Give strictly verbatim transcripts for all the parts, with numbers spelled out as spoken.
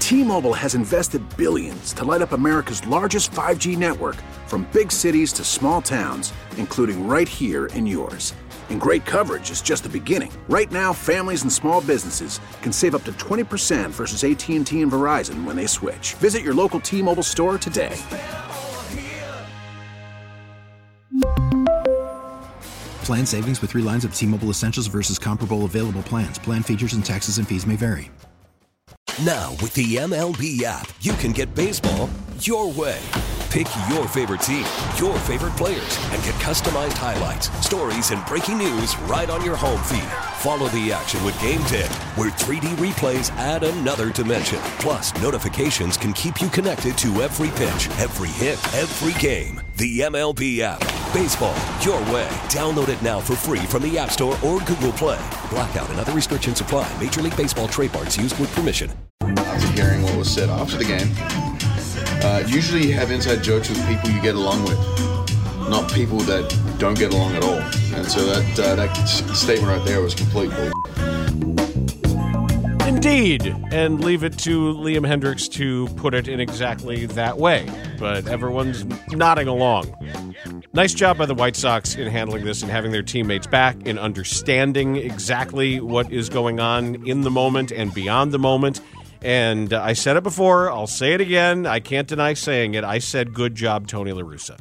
T-Mobile has invested billions to light up America's largest five G network, from big cities to small towns, including right here in yours. And great coverage is just the beginning. Right now, families and small businesses can save up to twenty percent versus A T and T and Verizon when they switch. Visit your local T-Mobile store today. Plan savings with three lines of T-Mobile Essentials versus comparable available plans. Plan features and taxes and fees may vary. Now, with the M L B app, you can get baseball your way. Pick your favorite team, your favorite players, and get customized highlights, stories, and breaking news right on your home feed. Follow the action with Game Day, where three D replays add another dimension. Plus, notifications can keep you connected to every pitch, every hit, every game. The M L B app. Baseball your way. Download it now for free from the App Store or Google Play. Blackout and other restrictions apply. Major League Baseball trademarks used with permission. After hearing what was said after the game, uh, usually you have inside jokes with people you get along with, not people that don't get along at all. And so that uh, that statement right there was complete bull. Indeed, and leave it to Liam Hendriks to put it in exactly that way. But everyone's nodding along. Nice job by the White Sox in handling this and having their teammates back, in understanding exactly what is going on in the moment and beyond the moment. And uh, I said it before, I'll say it again, I can't deny saying it. I said good job, Tony La Russa.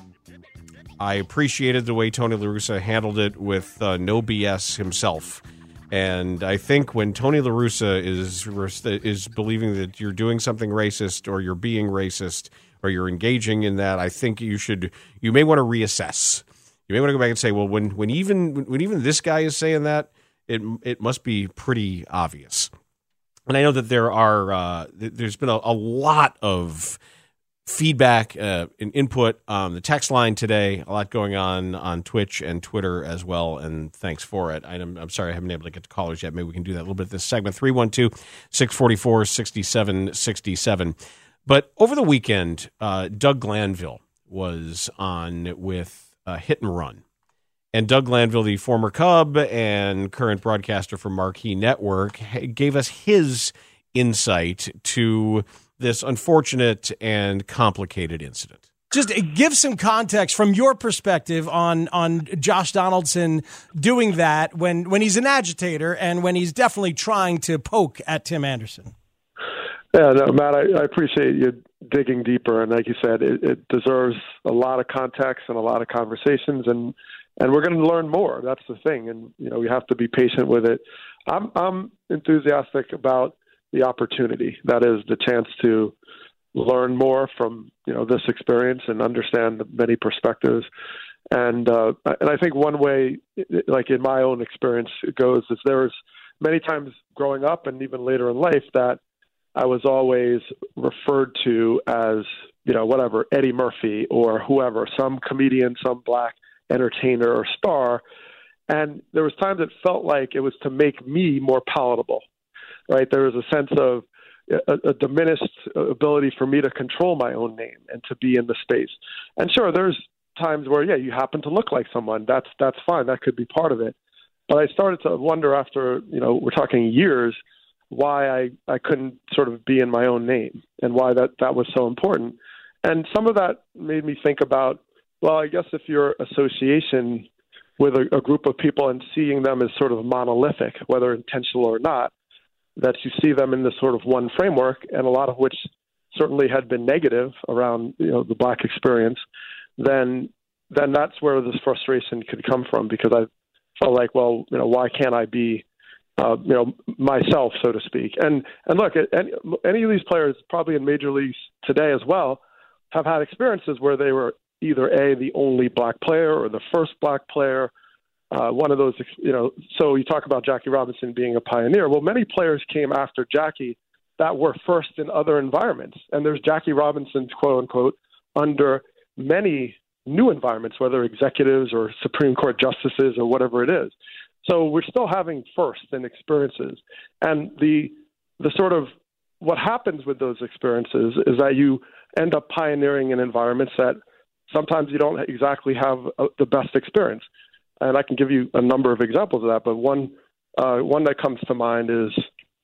I appreciated the way Tony La Russa handled it with uh, no B S himself. And I think when Tony La Russa is is believing that you're doing something racist or you're being racist or you're engaging in that, I think you should you may want to reassess. You may want to go back and say, well, when when even when even this guy is saying that, it it must be pretty obvious. And I know that there are uh, there's been a, a lot of feedback uh, and input on the text line today, a lot going on on Twitch and Twitter as well, and thanks for it. I'm, I'm sorry I haven't been able to get to callers yet. Maybe we can do that a little bit this segment. three one two, six four four, six seven six seven. But over the weekend, uh, Doug Glanville was on with uh, Hit and Run. And Doug Glanville, the former Cub and current broadcaster for Marquee Network, gave us his insight to this unfortunate and complicated incident. Just give some context from your perspective on on Josh Donaldson doing that when, when he's an agitator and when he's definitely trying to poke at Tim Anderson. Yeah, no, Matt, I, I appreciate you digging deeper. And like you said, it, it deserves a lot of context and a lot of conversations. And, and we're going to learn more. That's the thing. And, you know, we have to be patient with it. I'm, I'm enthusiastic about the opportunity. That is the chance to learn more from, you know, this experience and understand the many perspectives. And, uh, and I think one way, like in my own experience, it goes is there's many times growing up and even later in life that I was always referred to as, you know, whatever, Eddie Murphy or whoever, some comedian, some black entertainer or star. And there was times it felt like it was to make me more palatable, right? There was a sense of a, a diminished ability for me to control my own name and to be in the space. And sure, there's times where, yeah, you happen to look like someone. That's, that's fine. That could be part of it. But I started to wonder after, you know, we're talking years, why I, I couldn't sort of be in my own name and why that, that was so important. And some of that made me think about, well, I guess if your association with a, a group of people and seeing them as sort of monolithic, whether intentional or not, that you see them in this sort of one framework, and a lot of which certainly had been negative around, you know, the black experience, then then that's where this frustration could come from, because I felt like, well, you know, why can't I be Uh, you know, myself, so to speak. And and look, any, any of these players, probably in major leagues today as well, have had experiences where they were either A, the only black player or the first black player, uh, one of those, you know, so you talk about Jackie Robinson being a pioneer. Well, many players came after Jackie that were first in other environments. And there's Jackie Robinson's, quote unquote, under many new environments, whether executives or Supreme Court justices or whatever it is. So we're still having firsts and experiences. And the the sort of what happens with those experiences is that you end up pioneering in environments that sometimes you don't exactly have a, the best experience. And I can give you a number of examples of that, but one uh, one that comes to mind is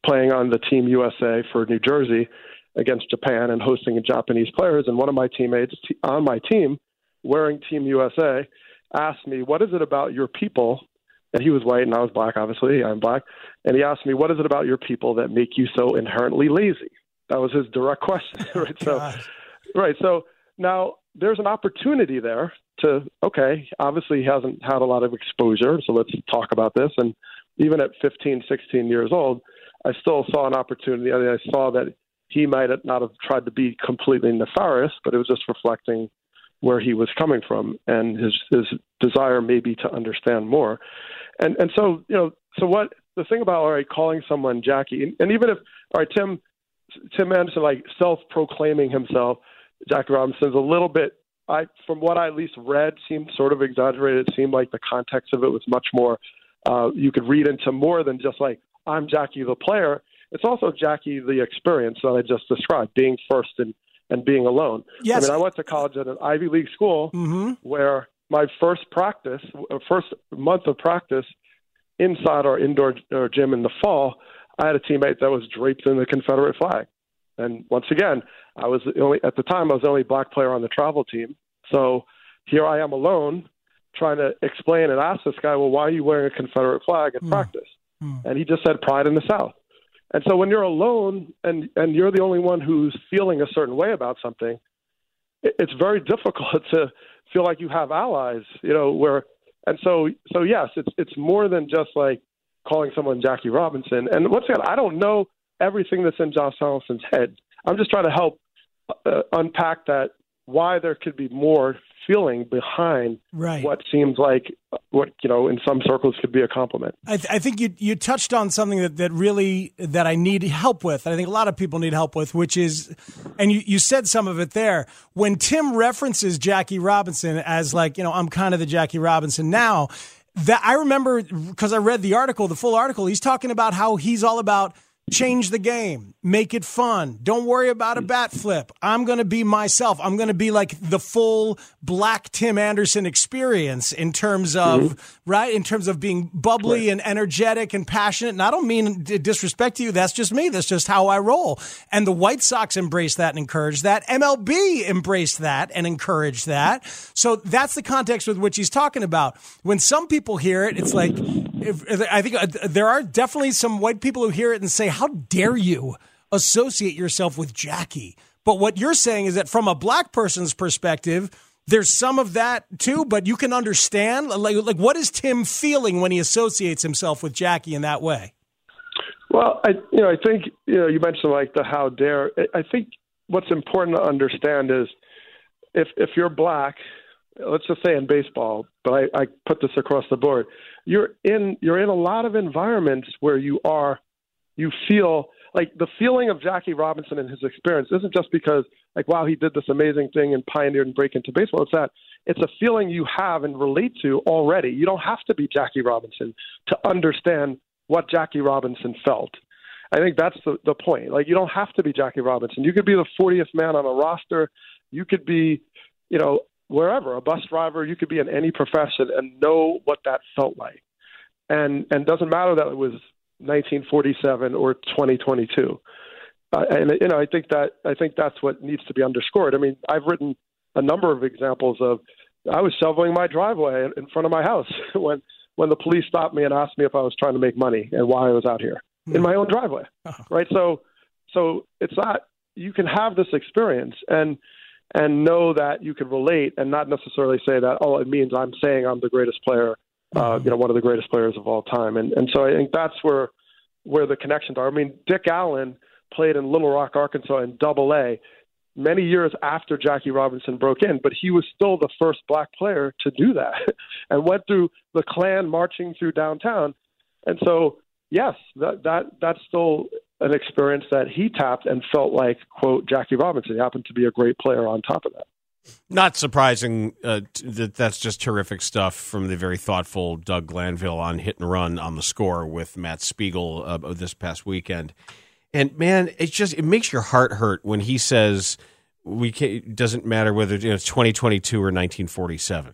playing on the Team U S A for New Jersey against Japan and hosting Japanese players. And one of my teammates on my team, wearing Team U S A, asked me, what is it about your people? And he was white and I was black, obviously. I'm black. And he asked me, what is it about your people that make you so inherently lazy? That was his direct question. Right. So, right. So now there's an opportunity there to, okay, obviously he hasn't had a lot of exposure. So let's talk about this. And even at fifteen, sixteen years old, I still saw an opportunity. I mean, I saw that he might not have tried to be completely nefarious, but it was just reflecting where he was coming from and his, his desire maybe to understand more. And and so, you know, so what the thing about, all right, calling someone Jackie, and, and even if, all right, Tim, Tim Anderson, like self-proclaiming himself, Jackie Robinson's a little bit, I from what I at least read, seemed sort of exaggerated. It seemed like the context of it was much more, uh, you could read into more than just like, I'm Jackie the player. It's also Jackie the experience that I just described, being first and, and being alone. Yes. I mean, I went to college at an Ivy League school mm-hmm. where my first practice, first month of practice inside our indoor uh, gym in the fall, I had a teammate that was draped in the Confederate flag. And once again, I was the only, at the time, I was the only black player on the travel team. So here I am alone trying to explain and ask this guy, well, why are you wearing a Confederate flag at mm. practice? Mm. And he just said pride in the South. And so when you're alone and, and you're the only one who's feeling a certain way about something, it, it's very difficult to feel like you have allies, you know, where, and so, so yes, it's, it's more than just like calling someone Jackie Robinson. And once again, I don't know everything that's in Josh Donaldson's head. I'm just trying to help uh, unpack that, why there could be more feeling behind right. what seems like what, you know, in some circles could be a compliment. I, th- I think you you touched on something that, that really, that I need help with. I think a lot of people need help with, which is, and you, you said some of it there, when Tim references Jackie Robinson as like, you know, I'm kind of the Jackie Robinson now, that I remember because I read the article, the full article, he's talking about how he's all about change the game, make it fun. Don't worry about a bat flip. I'm going to be myself. I'm going to be like the full black Tim Anderson experience in terms of, mm-hmm. right, in terms of being bubbly right. and energetic and passionate. And I don't mean to disrespect you. That's just me. That's just how I roll. And the White Sox embraced that and encouraged that. M L B embraced that and encouraged that. So that's the context with which he's talking about. When some people hear it, it's like, if, I think uh, there are definitely some white people who hear it and say, how dare you associate yourself with Jackie? But what you're saying is that from a black person's perspective, there's some of that too, but you can understand, like, like what is Tim feeling when he associates himself with Jackie in that way? Well, I, you know, I think, you know, you mentioned like the how dare. I think what's important to understand is if if you're black, let's just say in baseball, but I, I put this across the board, you're in you're in a lot of environments where you are, you feel like the feeling of Jackie Robinson and his experience isn't just because like, wow, he did this amazing thing and pioneered and break into baseball. It's that it's a feeling you have and relate to already. You don't have to be Jackie Robinson to understand what Jackie Robinson felt. I think that's the, the point. Like, you don't have to be Jackie Robinson. You could be the fortieth man on a roster. You could be, you know, wherever, a bus driver. You could be in any profession and know what that felt like. And and doesn't matter that it was nineteen forty-seven or twenty twenty-two. Uh, and you know, I think that I think that's what needs to be underscored. I mean, I've written a number of examples of I was shoveling my driveway in front of my house when when the police stopped me and asked me if I was trying to make money and why I was out here mm. in my own driveway. Oh. Right. So so it's not, you can have this experience and and know that you can relate and not necessarily say that, oh, it means I'm saying I'm the greatest player, uh, you know, one of the greatest players of all time. And and so I think that's where where the connections are. I mean, Dick Allen played in Little Rock, Arkansas in Double A many years after Jackie Robinson broke in, but he was still the first black player to do that and went through the Klan marching through downtown. And so, yes, that that that's still an experience that he tapped and felt like, quote, Jackie Robinson. He happened to be a great player on top of that. Not surprising uh, that that's just terrific stuff from the very thoughtful Doug Glanville on Hit and Run on the Score with Matt Spiegel uh, this past weekend. And man, it just it makes your heart hurt when he says we can't, it doesn't matter whether you know, it's twenty twenty-two or nineteen forty-seven.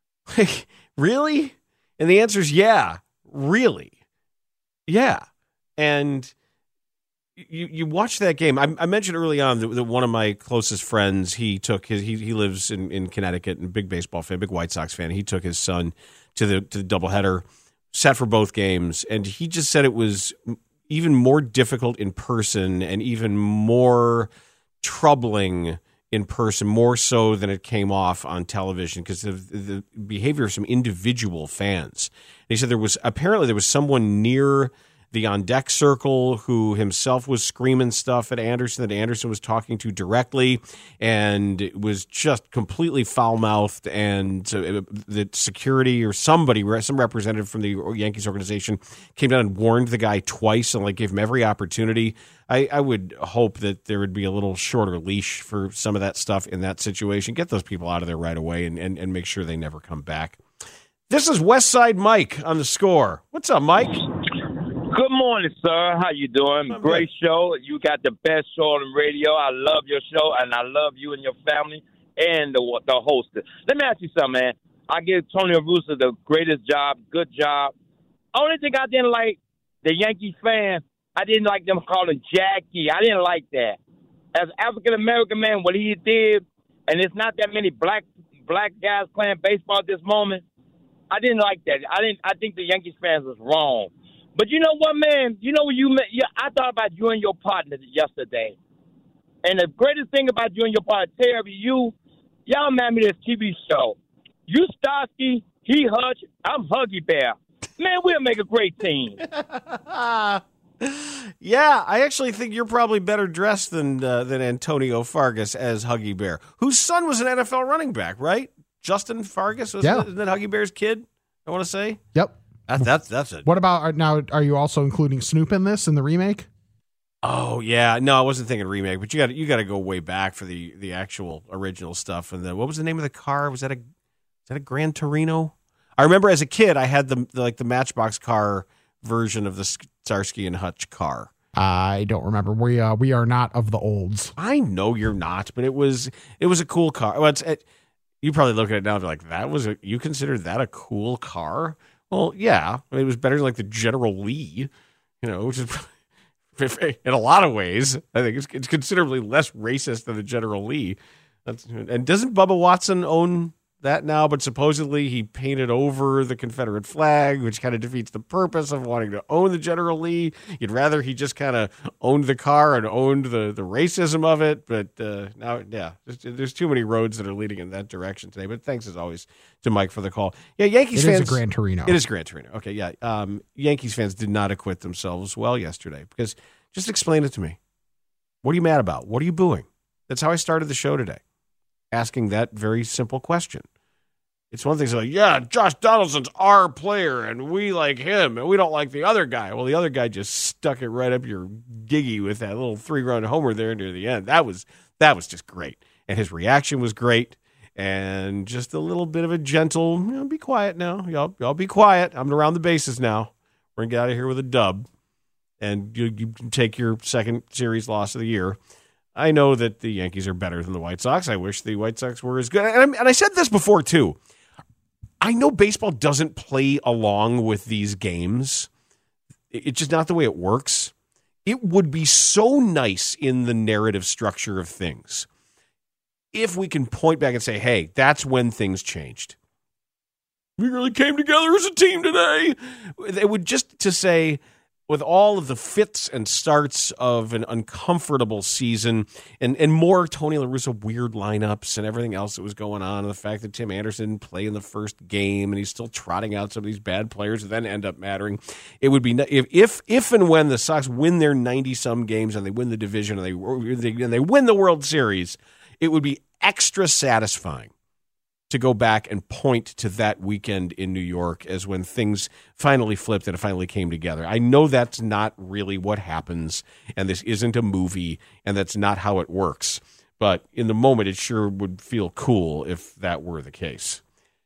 Like, really? And the answer is yeah, really, yeah. And you you watch that game. I, I mentioned early on that, that one of my closest friends, he took his he he lives in, in Connecticut and big baseball fan, big White Sox fan. He took his son to the to the doubleheader, sat for both games, and he just said it was even more difficult in person and even more troubling in person, more so than it came off on television because of the behavior of some individual fans. And he said there was apparently there was someone near the on-deck circle who himself was screaming stuff at Anderson that Anderson was talking to directly, and it was just completely foul-mouthed, and uh, the security or somebody, some representative from the Yankees organization came down and warned the guy twice and like gave him every opportunity. I, I would hope that there would be a little shorter leash for some of that stuff in that situation. Get those people out of there right away and, and, and make sure they never come back. This is West Side Mike on The Score. What's up, Mike? Good morning, sir. How you doing? I'm Great good. show. You got the best show on the radio. I love your show, and I love you and your family and the the host. Let me ask you something, man. I give Tony La Russa the greatest job, good job. Only thing I didn't like, the Yankee fan, I didn't like them calling Jackie. I didn't like that. As an African-American man, what he did, and there's not that many black black guys playing baseball at this moment, I didn't like that. I didn't. I think the Yankees fans was wrong. But you know what, man? You know what you meant? Yeah, I thought about you and your partner yesterday. And the greatest thing about you and your partner, Terry, you, y'all made me this T V show. You Starsky, he Hutch, I'm Huggy Bear. Man, we'll make a great team. Yeah, I actually think you're probably better dressed than uh, than Antonio Fargas as Huggy Bear, whose son was an N F L running back, right? Justin Fargas, was Yeah. Isn't that Huggy Bear's kid, I want to say? Yep. That, that's that's it. What about now? Are you also including Snoop in this in the remake? Oh yeah, no, I wasn't thinking remake, but you got you got to go way back for the, the actual original stuff. And the what was the name of the car? Was that a was that a Gran Torino? I remember as a kid, I had the, the like the Matchbox car version of the Starsky and Hutch car. I don't remember. We uh, we are not of the olds. I know you're not, but it was it was a cool car. Well, it's, it, you probably look at it now and be like, that was a, you consider that a cool car? Well, yeah, I mean, it was better than like the General Lee, you know, which is in a lot of ways, I think it's, it's considerably less racist than the General Lee. That's, and doesn't Bubba Watson own that now? But supposedly he painted over the Confederate flag, which kind of defeats the purpose of wanting to own the General Lee. You'd rather he just kind of owned the car and owned the, the racism of it. But uh, now, yeah, there's, there's too many roads that are leading in that direction today. But thanks as always to Mike for the call. Yeah, Yankees It fans. is a Gran Torino. It is Gran Torino. Okay, yeah. Um, Yankees fans did not acquit themselves well yesterday because just explain it to me. What are you mad about? What are you booing? That's how I started the show today, asking that very simple question. It's one thing to say, like, yeah, Josh Donaldson's our player, and we like him, and we don't like the other guy. Well, the other guy just stuck it right up your giggy with that little three-run homer there near the end. That was that was just great, and his reaction was great, and just a little bit of a gentle, you know, be quiet now, y'all, y'all be quiet. I'm around the bases now. We're gonna get out of here with a dub, and you, you can take your second series loss of the year. I know that the Yankees are better than the White Sox. I wish the White Sox were as good, and, and I said this before too. I know baseball doesn't play along with these games. It's just not the way it works. It would be so nice in the narrative structure of things if we can point back and say, hey, that's when things changed. We really came together as a team today. It would just to say, with all of the fits and starts of an uncomfortable season and, and more Tony La Russa weird lineups and everything else that was going on, and the fact that Tim Anderson didn't play in the first game and he's still trotting out some of these bad players that then end up mattering, it would be if if, if and when the Sox win their ninety-some games and they win the division and they, and they win the World Series, it would be extra satisfying to go back and point to that weekend in New York as when things finally flipped and it finally came together. I know that's not really what happens, and this isn't a movie, and that's not how it works. But in the moment, it sure would feel cool if that were the case.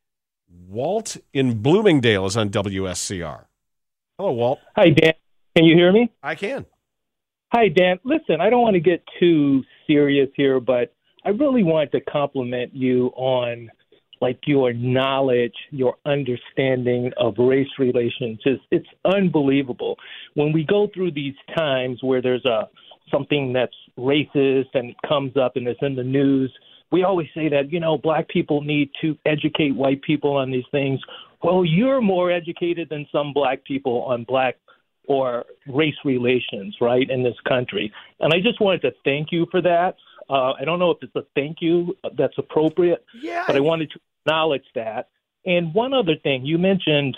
Walt in Bloomingdale is on W S C R. Hello, Walt. Hi, Dan. Can you hear me? I can. Hi, Dan. Listen, I don't want to get too serious here, but I really wanted to compliment you on like your knowledge, your understanding of race relations is it's unbelievable. When we go through these times where there's a something that's racist and it comes up and it's in the news, we always say that, you know, black people need to educate white people on these things. Well, you're more educated than some black people on black or race relations, right, in this country. And I just wanted to thank you for that. Uh, I don't know if it's a thank you that's appropriate, yeah, but I wanted to acknowledge that. And one other thing, you mentioned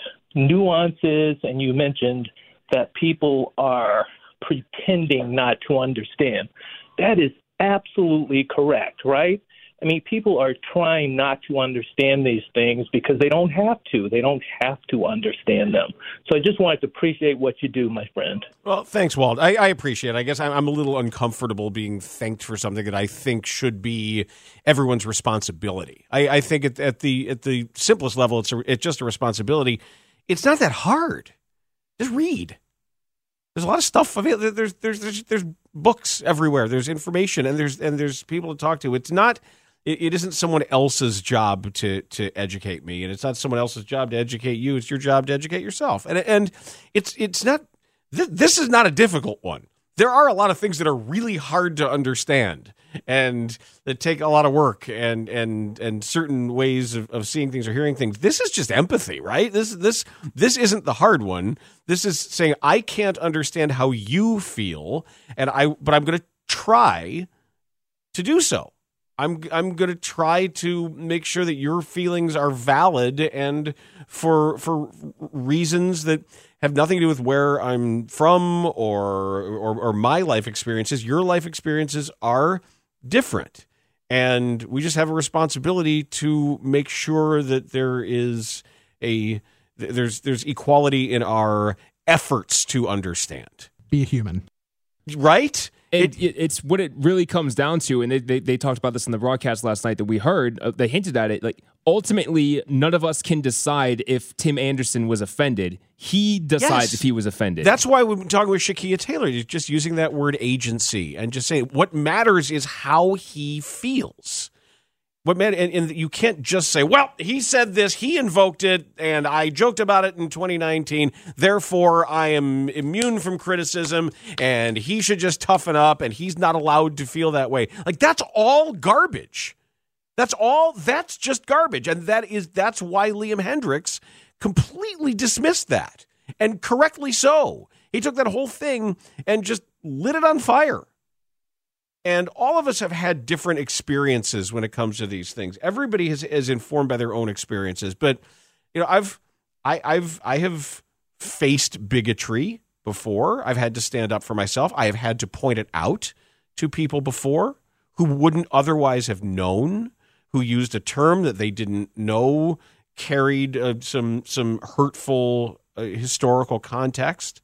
nuances and you mentioned that people are pretending not to understand. That is absolutely correct, right? I mean, people are trying not to understand these things because they don't have to. They don't have to understand them. So I just wanted to appreciate what you do, my friend. Well, thanks, Walt. I, I appreciate it. I guess I'm, I'm a little uncomfortable being thanked for something that I think should be everyone's responsibility. I, I think at, at the at the simplest level, it's a, it's just a responsibility. It's not that hard. Just read. There's a lot of stuff available. There's there's there's there's books everywhere. There's information, and there's and there's people to talk to. It's not. It, it isn't someone else's job to to educate me, and it's not someone else's job to educate you. It's your job to educate yourself. And and it's it's not. Th- this is not a difficult one. There are a lot of things that are really hard to understand and that take a lot of work and and and certain ways of, of seeing things or hearing things. This is just empathy, right? This this this isn't the hard one. This is saying I can't understand how you feel, and I but I'm going to try to do so. I'm I'm going to try to make sure that your feelings are valid and for for reasons that have nothing to do with where I'm from or, or or my life experiences. Your life experiences are different, and we just have a responsibility to make sure that there is a there's there's equality in our efforts to understand. Be a human, right? It, it, it's what it really comes down to, and they, they, they talked about this in the broadcast last night that we heard. Uh, they hinted at it. Like, ultimately, none of us can decide if Tim Anderson was offended. He decides yes. if he was offended. That's why we've been talking with Shakia Taylor, just using that word agency and just saying what matters is how he feels. What matter, and, and you can't just say, well, he said this, he invoked it, and I joked about it in twenty nineteen, therefore I am immune from criticism, and he should just toughen up, and he's not allowed to feel that way. Like, that's all garbage. That's all, that's just garbage, and that is that's why Liam Hendriks completely dismissed that, and correctly so. He took that whole thing and just lit it on fire. And all of us have had different experiences when it comes to these things. Everybody is, is informed by their own experiences. But you know, I've I, I've I have faced bigotry before. I've had to stand up for myself. I have had to point it out to people before who wouldn't otherwise have known, who used a term that they didn't know carried uh, some some hurtful uh, historical context.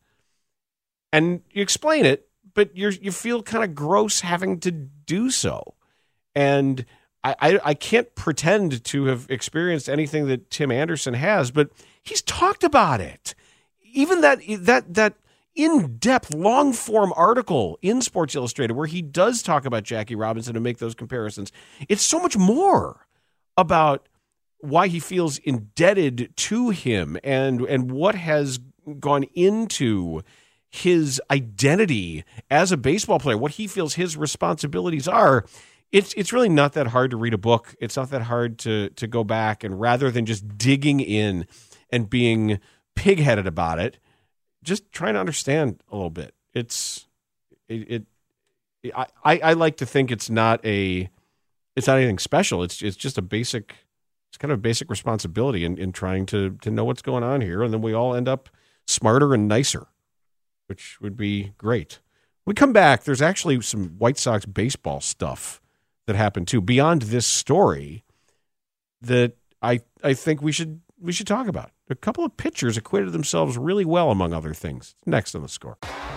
And you explain it, but you you feel kind of gross having to do so. And I, I, I can't pretend to have experienced anything that Tim Anderson has, but he's talked about it. Even that that that in-depth, long-form article in Sports Illustrated where he does talk about Jackie Robinson and make those comparisons, it's so much more about why he feels indebted to him and and what has gone into his identity as a baseball player, what he feels his responsibilities are. It's it's really not that hard to read a book. It's not that hard to to go back, and rather than just digging in and being pig-headed about it, just trying to understand a little bit. It's it, it I, I like to think it's not a it's not anything special. It's it's just a basic it's kind of a basic responsibility in, in trying to to know what's going on here, and then we all end up smarter and nicer, which would be great. When we come back, there's actually some White Sox baseball stuff that happened too, beyond this story, that I I think we should we should talk about. A couple of pitchers acquitted themselves really well, among other things. Next on The Score.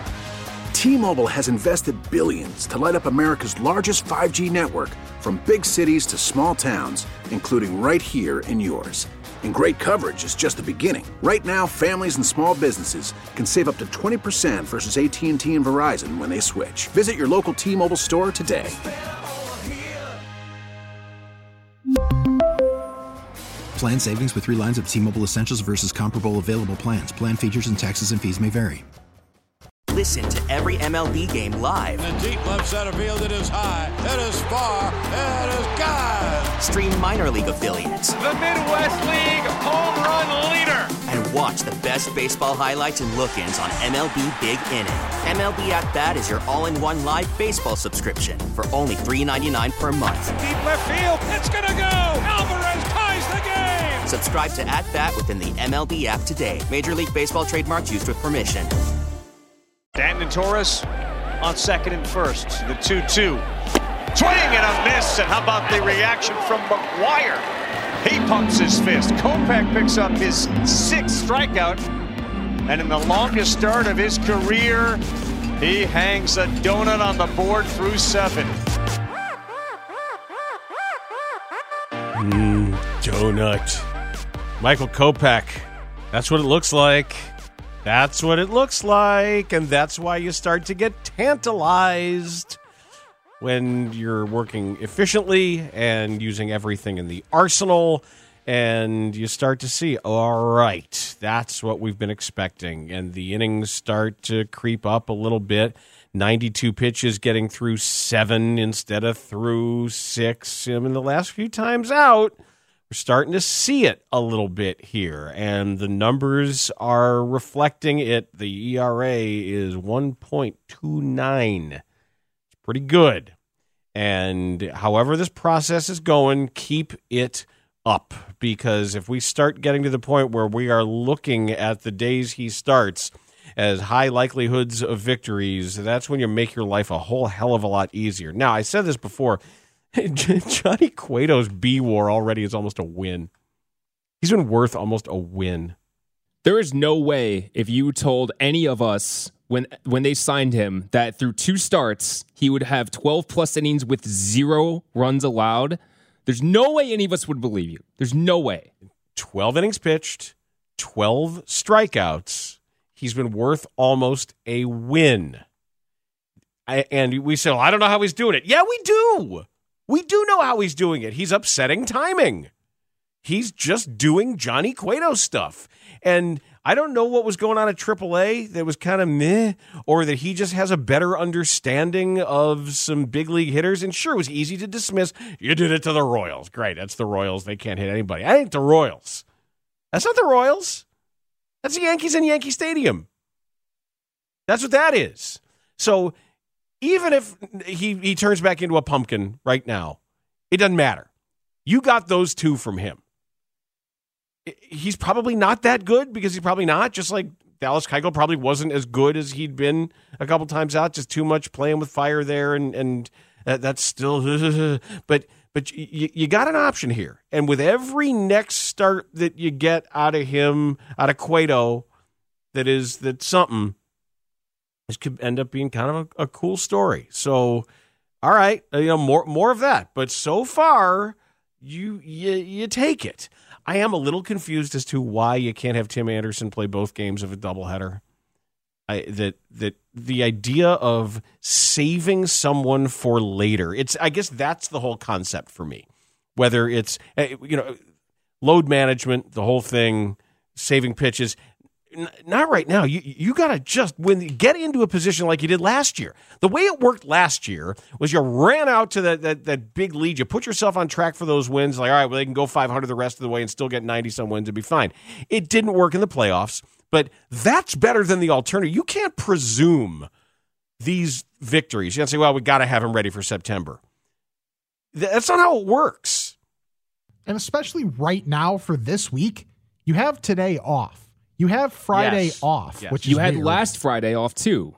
T-Mobile has invested billions to light up America's largest five G network, from big cities to small towns, including right here in yours. And great coverage is just the beginning. Right now, families and small businesses can save up to twenty percent versus A T and T and Verizon when they switch. Visit your local T-Mobile store today. Plan savings with three lines of T-Mobile Essentials versus comparable available plans. Plan features and taxes and fees may vary. Listen to every M L B game live. In the deep left center field, it is high, it is far, it is gone. Stream minor league affiliates. The Midwest League home run leader. And watch the best baseball highlights and look-ins on M L B Big Inning. M L B At Bat is your all-in-one live baseball subscription for only three dollars and ninety-nine cents per month. Deep left field, it's gonna go. Alvarez ties the game. Subscribe to At Bat within the M L B app today. Major League Baseball trademarks used with permission. Brandon Torres on second and first. The two two. Swing and a miss. And how about the reaction from McGuire? He pumps his fist. Kopech picks up his sixth strikeout. And in the longest start of his career, he hangs a donut on the board through seven. Mm, donut. Michael Kopech. That's what it looks like. That's what it looks like, and that's why you start to get tantalized when you're working efficiently and using everything in the arsenal, and you start to see, all right, that's what we've been expecting, and the innings start to creep up a little bit. ninety-two pitches getting through seven instead of through six. I mean, the last few times out, we're starting to see it a little bit here, and the numbers are reflecting it. The E R A is one point two nine. It's pretty good. And however this process is going, keep it up, because if we start getting to the point where we are looking at the days he starts as high likelihoods of victories, that's when you make your life a whole hell of a lot easier. Now, I said this before, Johnny Cueto's B-WAR already is almost a win. He's been worth almost a win. There is no way if you told any of us when when they signed him that through two starts he would have twelve plus innings with zero runs allowed. There's no way any of us would believe you. There's no way. twelve innings pitched, twelve strikeouts. He's been worth almost a win. I, and we say, well, I don't know how he's doing it. Yeah, we do. We do know how he's doing it. He's upsetting timing. He's just doing Johnny Cueto stuff. And I don't know what was going on at triple A that was kind of meh, or that he just has a better understanding of some big league hitters. And sure, it was easy to dismiss. You did it to the Royals. Great, that's the Royals. They can't hit anybody. I ain't the Royals. That's not the Royals. That's the Yankees in Yankee Stadium. That's what that is. So even if he, he turns back into a pumpkin right now, it doesn't matter. You got those two from him. He's probably not that good, because he's probably not, just like Dallas Keuchel probably wasn't as good as he'd been a couple times out, just too much playing with fire there, and, and that, that's still – but but you, you got an option here. And with every next start that you get out of him, out of Cueto, that is that something – this could end up being kind of a, a cool story. So, all right, you know, more more of that. But so far, you, you you take it. I am a little confused as to why you can't have Tim Anderson play both games of a doubleheader. I that that the idea of saving someone for later. It's I guess that's the whole concept for me. Whether it's you know load management, the whole thing, saving pitches. Not right now. You you got to just when get into a position like you did last year. The way it worked last year was you ran out to that, that, that big lead. You put yourself on track for those wins. Like, all right, well, they can go five hundred the rest of the way and still get ninety-some wins and be fine. It didn't work in the playoffs, but that's better than the alternative. You can't presume these victories. You can't say, well, we got to have them ready for September. That's not how it works. And especially right now for this week, you have today off. You have Friday yes. off, yes. which you is had weird. last Friday off too.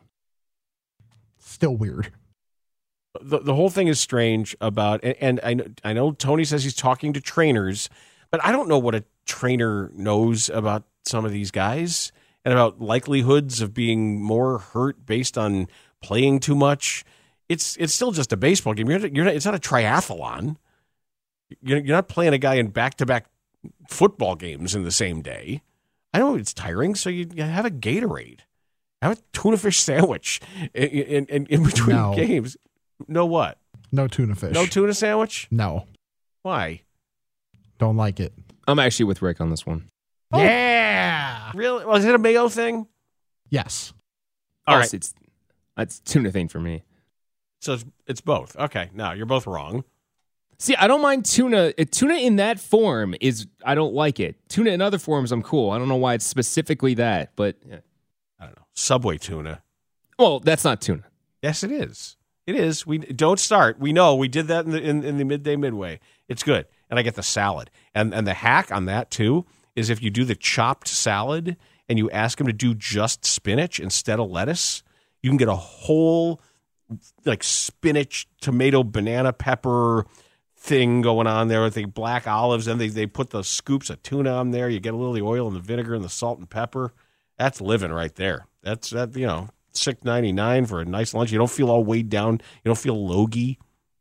Still weird. The the whole thing is strange about, and, and I know I know Tony says he's talking to trainers, but I don't know what a trainer knows about some of these guys and about likelihoods of being more hurt based on playing too much. It's it's still just a baseball game. You're you're not, it's not a triathlon. You're you're not playing a guy in back to back football games in the same day. I know it's tiring, so you, you have a Gatorade. Have a tuna fish sandwich in, in, in, in between no. games. No what? No tuna fish. No tuna sandwich? No. Why? Don't like it. I'm actually with Rick on this one. Oh. Yeah. Really? Was it a mayo thing? Yes. All oh, right. It's, it's tuna thing for me. So it's, it's both. Okay. No, you're both wrong. See, I don't mind tuna. Uh, tuna in that form is, I don't like it. Tuna in other forms, I'm cool. I don't know why it's specifically that, but. Yeah. I don't know. Subway tuna. Well, that's not tuna. Yes, it is. It is. We don't start. We know we did that in the in, in the midday midway. It's good, and I get the salad. And and the hack on that too is if you do the chopped salad and you ask them to do just spinach instead of lettuce, you can get a whole like spinach, tomato, banana, pepper thing going on there with the black olives. And they they put the scoops of tuna on there. You get a little of the oil and the vinegar and the salt and pepper. That's living right there. That's that you know. six ninety-nine for a nice lunch. You don't feel all weighed down. You don't feel logy.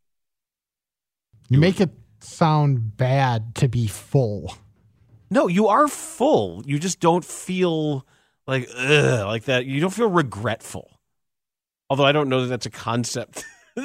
You make it sound bad to be full. No, you are full. You just don't feel like ugh, like that. You don't feel regretful. Although I don't know that that's a concept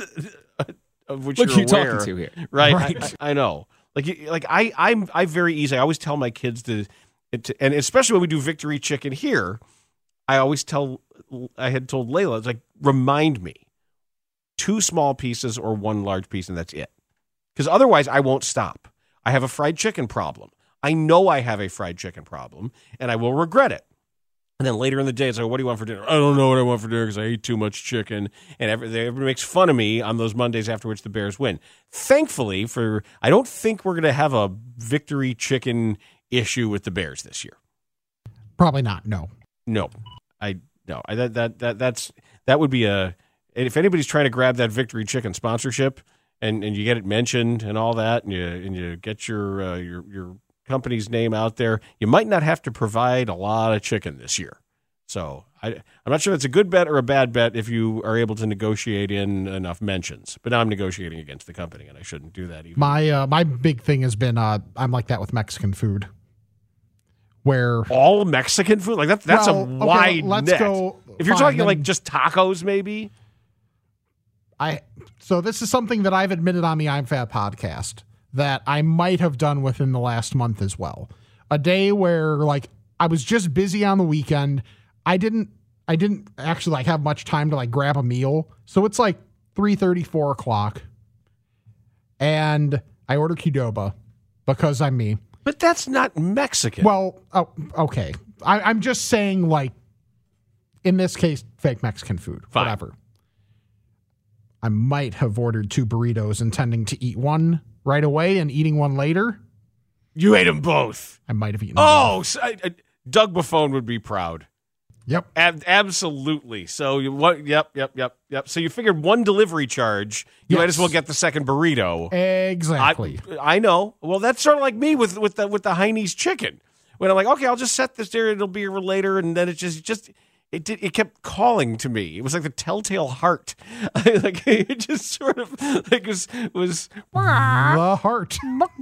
of which Look you're who you're aware. talking to here. Right? Right. I, I know. Like like I I'm I very easy. I always tell my kids to, to and especially when we do victory chicken here, I always tell I had told Layla, it's like, remind me, two small pieces or one large piece, and that's it. Because otherwise, I won't stop. I have a fried chicken problem. I know I have a fried chicken problem, and I will regret it. And then later in the day, it's like, what do you want for dinner? I don't know what I want for dinner because I ate too much chicken. And every, everybody makes fun of me on those Mondays after which the Bears win. Thankfully, for I don't think we're going to have a victory chicken issue with the Bears this year. Probably not, no. No. I no, I, that that that that's that would be a. If anybody's trying to grab that victory chicken sponsorship, and, and you get it mentioned and all that, and you and you get your uh, your your company's name out there, you might not have to provide a lot of chicken this year. So I I'm not sure that's a good bet or a bad bet if you are able to negotiate in enough mentions. But now I'm negotiating against the company, and I shouldn't do that even. My uh, my big thing has been uh, I'm like that with Mexican food. Where all Mexican food, like that, that's well, a wide okay, let's net. go. If you're fine, talking then, like just tacos, maybe. I so this is something that I've admitted on the I'm Fat podcast that I might have done within the last month as well. A day where like I was just busy on the weekend. I didn't I didn't actually like have much time to like grab a meal. So it's like three thirty, four o'clock. And I ordered Qdoba because I'm me. But that's not Mexican. Well, oh, okay. I, I'm just saying, like, in this case, fake Mexican food. Fine. Whatever. I might have ordered two burritos intending to eat one right away and eating one later. You ate them both. I might have eaten Oh, both. so I, I, Doug Buffone would be proud. Yep. Ab- absolutely. So you what? Yep, yep, yep, yep. So you figured one delivery charge, you Yes. might as well get the second burrito. Exactly. I, I know. Well, that's sort of like me with with the with the Heine's chicken. When I'm like, okay, I'll just set this there. It'll be here later, and then it just just it did. It kept calling to me. It was like the telltale heart. Like it just sort of like was was the heart.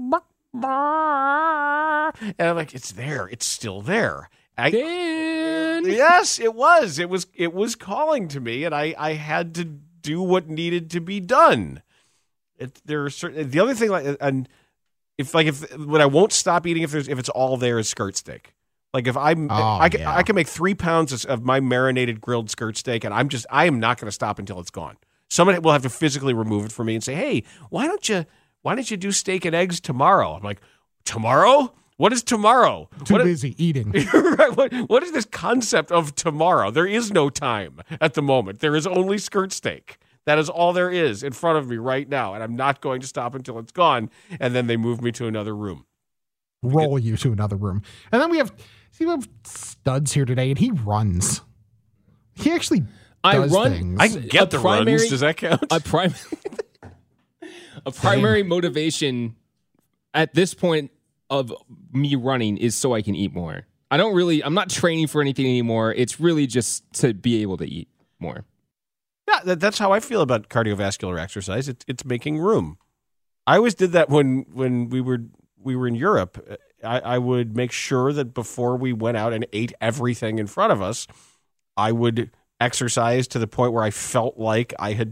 And I'm like, it's there. It's still there. I, Dan. Yes, it was. It was. It was calling to me, and I, I had to do what needed to be done. It, there are certain. The other thing, like, and if like if what I won't stop eating if there's if it's all there is skirt steak. Like if I'm, Oh, I can yeah. I can make three pounds of, of my marinated grilled skirt steak, and I'm just I am not going to stop until it's gone. Somebody will have to physically remove it for me and say, hey, why don't you why don't you do steak and eggs tomorrow? I'm like, tomorrow? What is tomorrow? Too what busy is, eating. Right, what, what is this concept of tomorrow? There is no time at the moment. There is only skirt steak. That is all there is in front of me right now, and I'm not going to stop until it's gone. And then they move me to another room. Roll you to another room. And then we have, see, we have Studs here today, and he runs. He actually I does run. things. I can get A the primary- runs. Does that count? A prim- a primary motivation at this point of me running is so I can eat more. I don't really, I'm not training for anything anymore. It's really just to be able to eat more. Yeah, that, that's how I feel about cardiovascular exercise. It's it's making room. I always did that when when we were we were in Europe. I, I would make sure that before we went out and ate everything in front of us, I would exercise to the point where I felt like I had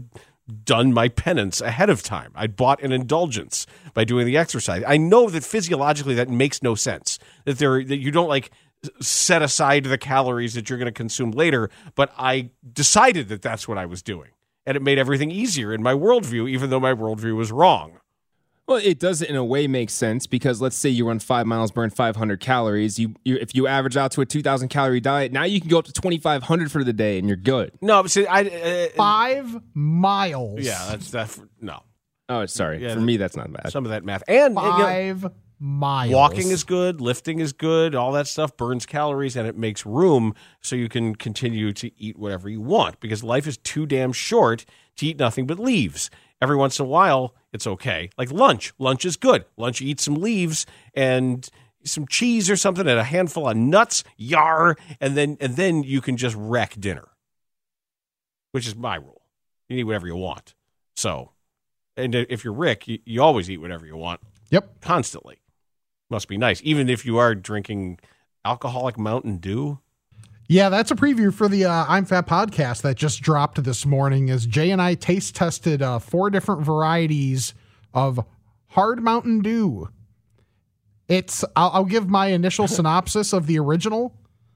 done my penance ahead of time. I'd bought an indulgence by doing the exercise. I know that physiologically that makes no sense. That there that you don't like set aside the calories that you're going to consume later, but I decided that that's what I was doing. And it made everything easier in my worldview, even though my worldview was wrong. Well, it does in a way make sense because let's say you run five miles, burn five hundred calories. You, you if you average out to a two thousand calorie diet, now you can go up to twenty-five hundred for the day and you're good. No, but see, I uh, five miles. Yeah, that's that. No. Oh, sorry. Yeah, for me, that's not bad. Some of that math and five you know, miles. Walking is good. Lifting is good. All that stuff burns calories and it makes room so you can continue to eat whatever you want because life is too damn short to eat nothing but leaves. Every once in a while, it's okay. Like lunch. Lunch is good. Lunch, you eat some leaves and some cheese or something and a handful of nuts, yar, and then and then you can just wreck dinner, which is my rule. You eat whatever you want. So, and if you're Rick, you, you always eat whatever you want. Yep. Constantly. Must be nice. Even if you are drinking alcoholic Mountain Dew. Yeah, that's a preview for the uh, I'm Fat podcast that just dropped this morning as Jay and I taste tested uh, four different varieties of hard Mountain Dew. It's I'll, I'll give my initial synopsis of the original.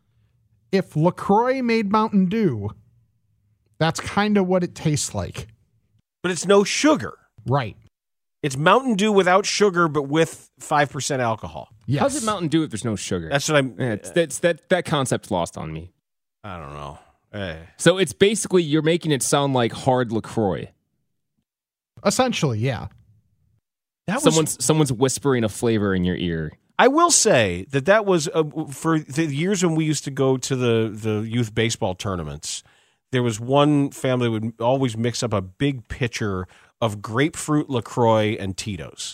If LaCroix made Mountain Dew, that's kind of what it tastes like. But it's no sugar. Right. It's Mountain Dew without sugar, but with five percent alcohol. Yes. How's it Mountain Dew if there's no sugar? That's what I'm... Yeah, it's, that's, that, that concept's lost on me. I don't know. Eh. So it's basically, you're making it sound like hard LaCroix. Essentially, yeah. That was, someone's someone's whispering a flavor in your ear. I will say that that was, uh, for the years when we used to go to the, the youth baseball tournaments, there was one family that would always mix up a big pitcher of grapefruit LaCroix and Tito's.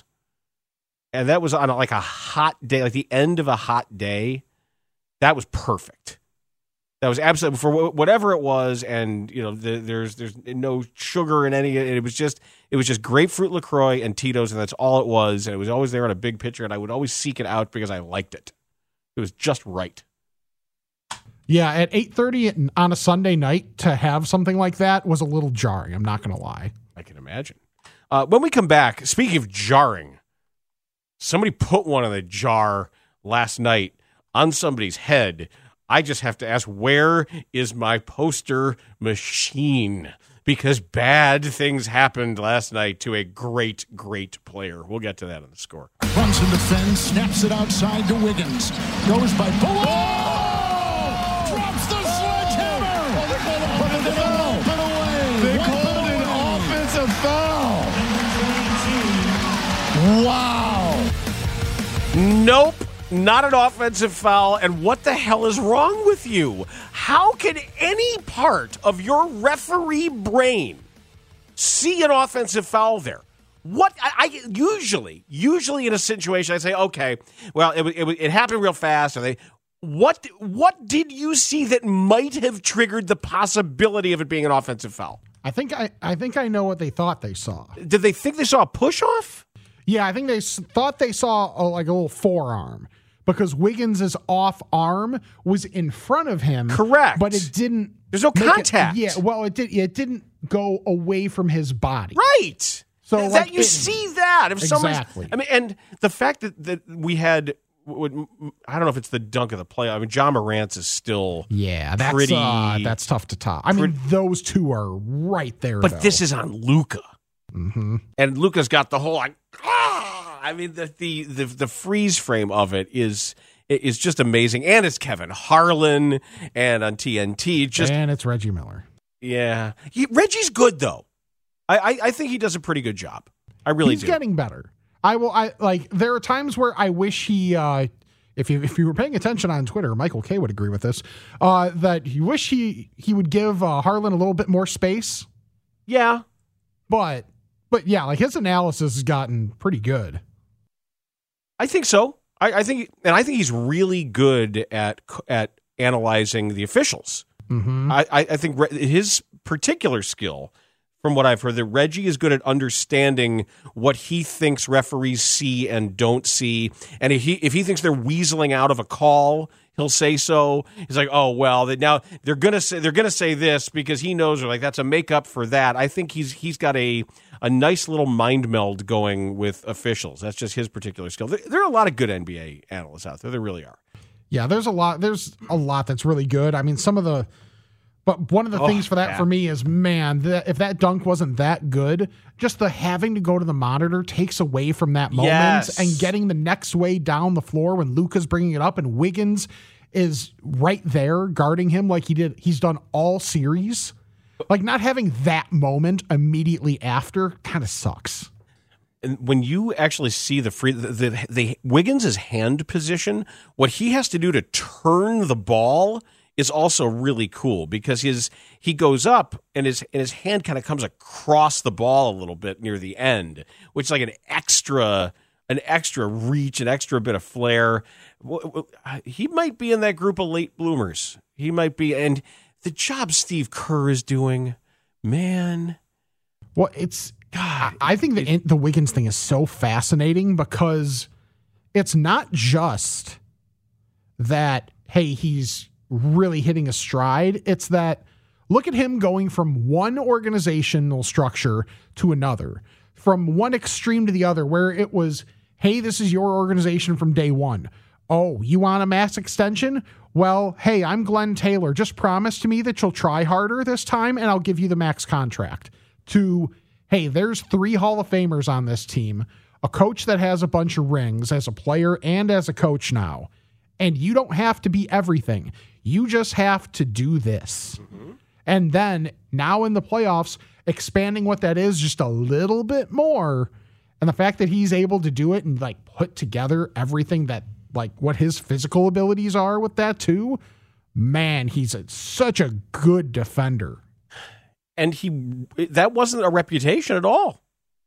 And that was on like a hot day, like the end of a hot day. That was perfect. That was absolutely for whatever it was, and you know, the, there's there's no sugar in any. It was just it was just grapefruit LaCroix and Tito's, and that's all it was. And it was always there on a big pitcher, and I would always seek it out because I liked it. It was just right. Yeah, at eight thirty on a Sunday night to have something like that was a little jarring. I'm not going to lie. I can imagine. Uh, when we come back, speaking of jarring, somebody put one in the jar last night on somebody's head. I just have to ask, where is my poster machine? Because bad things happened last night to a great, great player. We'll get to that on the score. Runs in defense, snaps it outside to Wiggins. Goes by below. Oh! Drops the sledgehammer. Put it down. Put away. They called an offensive foul. Wow. Nope. Not an offensive foul, and what the hell is wrong with you? How can any part of your referee brain see an offensive foul there? What I, I usually, usually in a situation, I say, okay, well, it, it, it happened real fast. Or they, what, what did you see that might have triggered the possibility of it being an offensive foul? I think I, I think I know what they thought they saw. Did they think they saw a push off? Yeah, I think they s- thought they saw a, like a little forearm. Because Wiggins' off arm was in front of him. Correct. But it didn't. There's no contact. It, yeah, well, it did. It didn't go away from his body. Right. So that like, you it, see that if exactly. I mean, and the fact that, that we had, I don't know if it's the dunk of the play. I mean, John Morant's is still yeah, that's pretty, uh, that's tough to top. I mean, those two are right there. But though. this is on Luka, mm-hmm. and Luka's got the whole like. Ah! I mean, the, the the the freeze frame of it is. Is just amazing, and it's Kevin Harlan, and on T N T, just and it's Reggie Miller. Yeah, he, Reggie's good though. I, I I think he does a pretty good job. I really He's do. getting better. I will. I like. There are times where I wish he. Uh, if you if you were paying attention on Twitter, Michael K would agree with this. Uh, that you wish he he would give uh, Harlan a little bit more space. Yeah, but but yeah, like his analysis has gotten pretty good. I think so. I, I think, and I think he's really good at at analyzing the officials. Mm-hmm. I, I think re- his particular skill, from what I've heard, that Reggie is good at understanding what he thinks referees see and don't see, and if he if he thinks they're weaseling out of a call, he'll say so. He's like, oh well, that now they're gonna say they're gonna say this because he knows, or like that's a makeup for that. I think he's he's got a a nice little mind meld going with officials. That's just his particular skill. There, there are a lot of good N B A analysts out there. There really are. Yeah, there's a lot. There's a lot that's really good. I mean, some of the. But one of the oh, things for that yeah. for me is, man, the, if that dunk wasn't that good, just the having to go to the monitor takes away from that moment yes. and getting the next way down the floor when Luka's bringing it up and Wiggins is right there guarding him like he did. He's done all series. Like not having that moment immediately after kind of sucks. And when you actually see the free the, the, the Wiggins' hand position, what he has to do to turn the ball is also really cool because his he goes up and his and his hand kind of comes across the ball a little bit near the end, which is like an extra an extra reach, an extra bit of flair. He might be in that group of late bloomers. He might be, and the job Steve Kerr is doing, man. Well, it's God. I think the the Wiggins thing is so fascinating because it's not just that. Hey, he's really hitting a stride. It's that look at him going from one organizational structure to another, from one extreme to the other, where it was, hey, this is your organization from day one. Oh, you want a max extension? Well, hey, I'm Glenn Taylor. Just promise to me that you'll try harder this time and I'll give you the max contract. To, hey, there's three Hall of Famers on this team, a coach that has a bunch of rings as a player and as a coach now. And you don't have to be everything. You just have to do this. Mm-hmm. And then now in the playoffs, expanding what that is just a little bit more. And the fact that he's able to do it and like put together everything that like what his physical abilities are with that too, man, he's a, such a good defender. And he, that wasn't a reputation at all.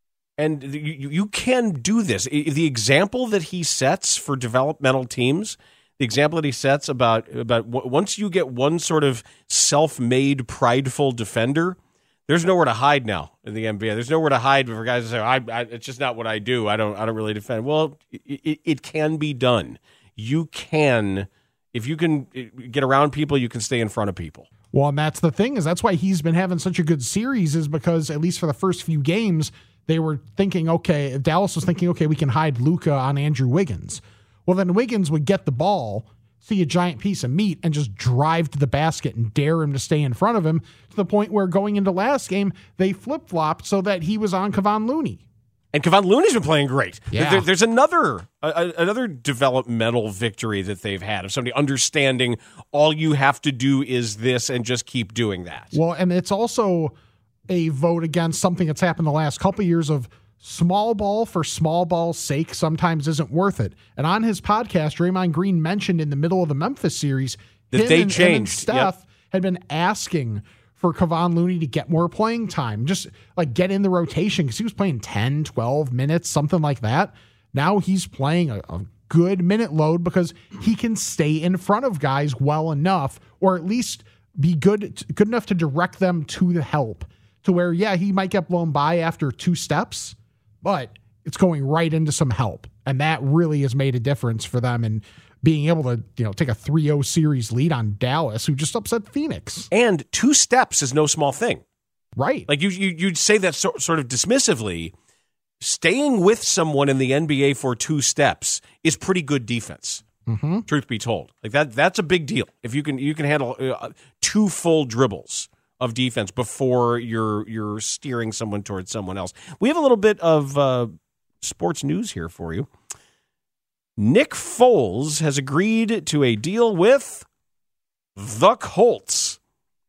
And you, you can do this. The example that he sets for developmental teams, the example that he sets about about once you get one sort of self-made, prideful defender, there's nowhere to hide now in the N B A. There's nowhere to hide for guys to say, I, I, "It's just not what I do. I don't. I don't really defend." Well, it, it can be done. You can, if you can get around people, you can stay in front of people. Well, and that's the thing is that's why he's been having such a good series is because at least for the first few games they were thinking, okay, Dallas was thinking, okay, we can hide Luka on Andrew Wiggins. Well, then Wiggins would get the ball, see a giant piece of meat, and just drive to the basket and dare him to stay in front of him to the point where going into last game, they flip-flopped so that he was on Kevon Looney. And Kevon Looney's been playing great. Yeah. There, there's another a, another developmental victory that they've had of somebody understanding all you have to do is this and just keep doing that. Well, and it's also a vote against something that's happened the last couple of years of small ball for small ball's sake sometimes isn't worth it. And on his podcast, Draymond Green mentioned in the middle of the Memphis series that they and, changed. And Steph yep. had been asking for Kevon Looney to get more playing time, just like get in the rotation because he was playing ten, twelve minutes, something like that. Now he's playing a, a good minute load because he can stay in front of guys well enough, or at least be good, good enough to direct them to the help to where, yeah, he might get blown by after two steps, but it's going right into some help. And that really has made a difference for them in being able to, you know, take a three oh series lead on Dallas, who just upset Phoenix. And two steps is no small thing. Right. Like you, you you'd say that so, sort of dismissively. Staying with someone in the N B A for two steps is pretty good defense. Mm-hmm. Truth be told, like that, that's a big deal. If you can, you can handle uh, two full dribbles of defense before you're you're steering someone towards someone else. We have a little bit of uh, sports news here for you. Nick Foles has agreed to a deal with the Colts.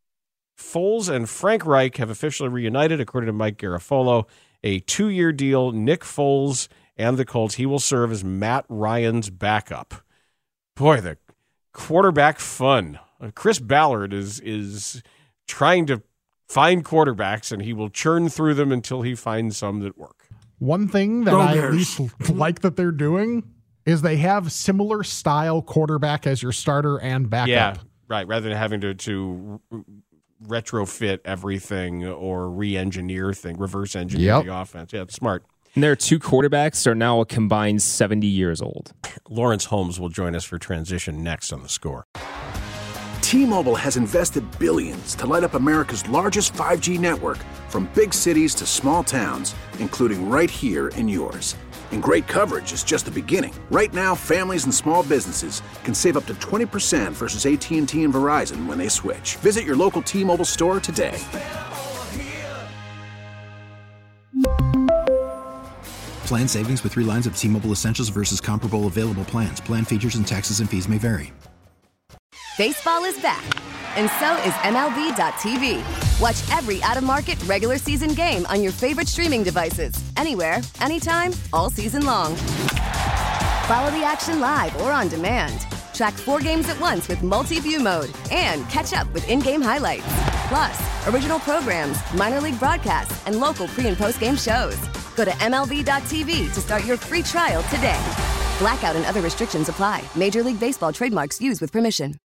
Foles and Frank Reich have officially reunited, according to Mike Garafolo. A two-year deal, Nick Foles and the Colts. He will serve as Matt Ryan's backup. Boy, the quarterback fun. Chris Ballard is is trying to find quarterbacks, and he will churn through them until he finds some that work. One thing that I at least like that they're doing is they have similar style quarterback as your starter and backup. Yeah, right. Rather than having to to retrofit everything or re-engineer thing, reverse engineer yep. the offense. Yeah, it's smart. And their two quarterbacks are now a combined seventy years old. Lawrence Holmes will join us for transition next on The Score. T-Mobile has invested billions to light up America's largest five G network, from big cities to small towns, including right here in yours. And great coverage is just the beginning. Right now, families and small businesses can save up to twenty percent versus A T and T and Verizon when they switch. Visit your local T-Mobile store today. Plan savings with three lines of T-Mobile Essentials versus comparable available plans. Plan features and taxes and fees may vary. Baseball is back, and so is M L B dot T V. Watch every out-of-market regular season game on your favorite streaming devices, anywhere, anytime, all season long. Follow the action live or on demand. Track four games at once with multi-view mode and catch up with in-game highlights. Plus, original programs, minor league broadcasts, and local pre- and post-game shows. Go to M L B dot T V to start your free trial today. Blackout and other restrictions apply. Major League Baseball trademarks used with permission.